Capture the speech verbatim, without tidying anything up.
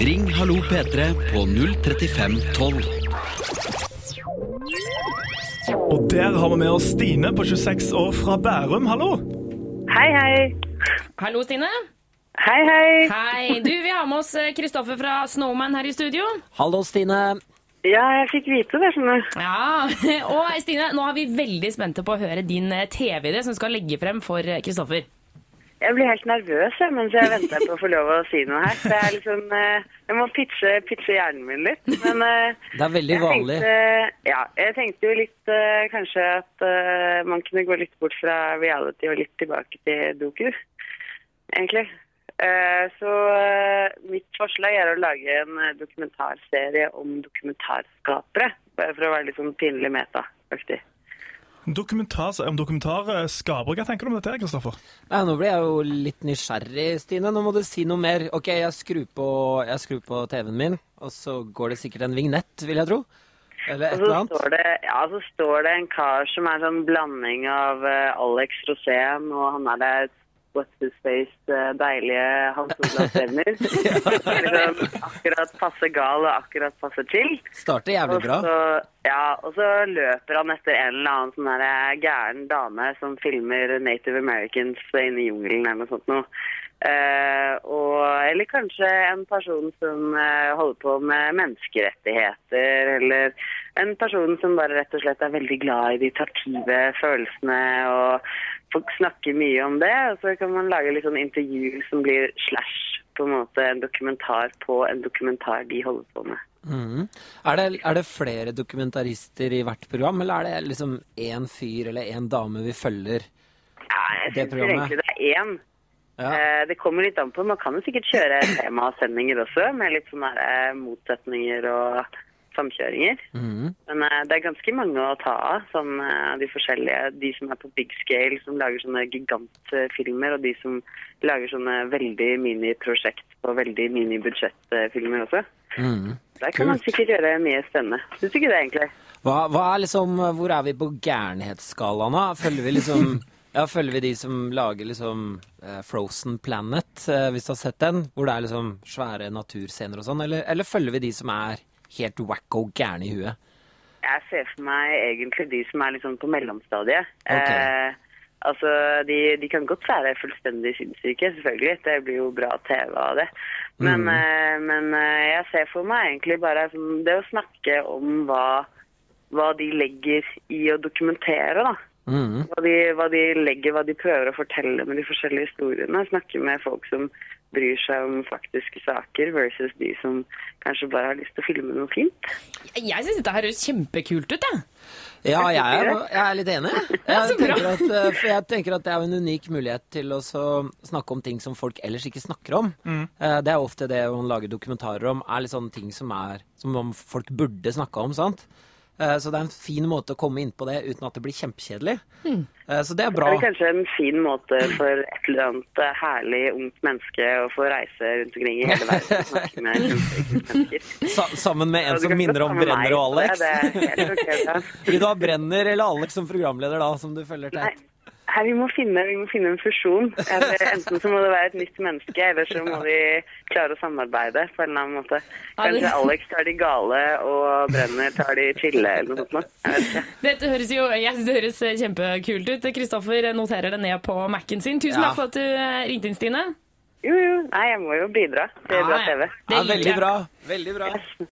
Ring Hallo P tre på null trettifem tolv. Og der har vi med oss Stine på tjueseks år fra Bærum. Hallo! Hei, hei. Hallo, Stine. Hei, hei. Hei. Du, vi har med oss Kristoffer fra Snowman her i studio. Hallo, Stine. Ja, jeg fikk vite det, skjønner du. Ja, og Stine, nå er vi veldig spente på å høre din T V-idé som skal legge frem for Kristoffer. Jeg blir helt nervøs jeg, mens jeg venter på å få lov å si noe her. Det er liksom, jeg må pitche, pitche hjernen min litt. Men, det er veldig vanlig. Tenkte, ja, jeg tenkte jo litt kanskje at man kunne gå litt bort fra reality og litt tilbake til doku, egentlig. Så mitt forslag er å lage en dokumentarserie om dokumentarskapere, bare for å være litt sånn pinlig meta, faktisk. Dokumentar, om dokumentarskapere, hva tenker du om dette, Kristoffer? Nei, nå blir jeg jo litt nysgjerrig, Stine. Nå må du si noe mer. Ok, jeg skrur på, jeg skrur på T V-en min, og så går det sikkert en vignett, vil jeg tro. Eller et eller annet. Står det, ja, så står det en kar som er sånn blanding av Alex Rosén, og han er der what's his face, deilige Hans Olav Stevner. Liksom akkurat passe gal og akkurat passe chill. Starter jævlig bra. Og så, ja, og så løper han etter en eller annen sånn der gæren dame som filmer Native Americans inne i jungelen eller noe sånt noe. Uh, og, eller kanskje en person som uh, holder på med menneskerettigheter, eller en person som bare rett og slett er veldig glad i de taktive følelsene, og folk snakker mye om det, og så kan man lage litt sånn intervju som blir slash på en måte en dokumentar på en dokumentar de holder på med. Mm. Er det, er det flere dokumentarister i hvert program, eller er det liksom en fyr eller en dame vi følger ja, jeg det programmet? Egentlig det er en. Ja. Eh, det kommer litt an på, man kan jo sikkert kjøre temasendinger også, med litt sånne her, motsetninger og samkjøringer. Mm. Men eh, det er ganske mange å ta av, som eh, de forskjellige, de som er på big scale, som lager sånne gigantfilmer, og de som lager sånne veldig mini-prosjekt på veldig mini-budsjettfilmer også. Mm. Der kan Kult. Man sikkert gjøre mye spennende. Synes du ikke det egentlig? Hva, hva er liksom, hvor er vi på gærenhetsskalaen da? Følger vi liksom... Ja, følger vi de som lager liksom uh, Frozen Planet, uh, hvis du har sett den, hvor det er liksom svære naturscener og sånn, eller, eller følger vi de som er helt wacko gærne i huet? Jeg ser for meg egentlig de som er liksom på mellomstadiet. Okay. Eh, altså, de, de kan godt være fullstendig sinnssyke, selvfølgelig. Det blir jo bra T V av det. Men, mm. eh, men eh, jeg ser for meg egentlig bare sånn, det å snakke om hva, hva de legger i å dokumentere, da. Mm. Hva, de, hva de legger, hva de prøver å fortelle med de forskjellige historiene. Snakke med folk som bryr seg om faktiske saker versus de som kanskje bare har lyst til å filme noe fint. Jeg synes dette her høres kjempekult ut, jeg. Ja, jeg er, jeg er litt enig. Jeg tenker, at, for jeg tenker at det er en unik mulighet til å snakke om ting som folk ellers ikke snakker om. Mm. Det er ofte det man lager dokumentarer om, er litt sånne ting som, er, som folk burde snakke om, sant? Så det er en fin måte å komme inn på det uten at det blir kjempekjedelig. Mm. Så det er bra. Det er kanskje en fin måte for et eller annet herlig ungt menneske å få reise rundt omkring i hele verden og snakke med mennesker. Sa sammen med en som minner om Brenner og Alex. Det er helt ok, da. Vil du ha Brenner eller Alex som programleder da, som du følger til? Nei. Her, vi, må finne, vi må finne en fusjon. Enten så må det være et nytt menneske, eller så må vi klare å samarbeide på en eller annen måte. Kanskje Alex tar de gale, og Brenner tar de chille, eller noe sånt. Jeg vet ikke. Dette høres jo, jeg synes det høres kjempekult ut. Kristoffer noterer det ned på Mac'en sin. Tusen takk for at du ringte inn, Stine. Jo, jo. Nei, jeg må jo bidra. Det er bra T V. Ja, veldig bra. Veldig bra.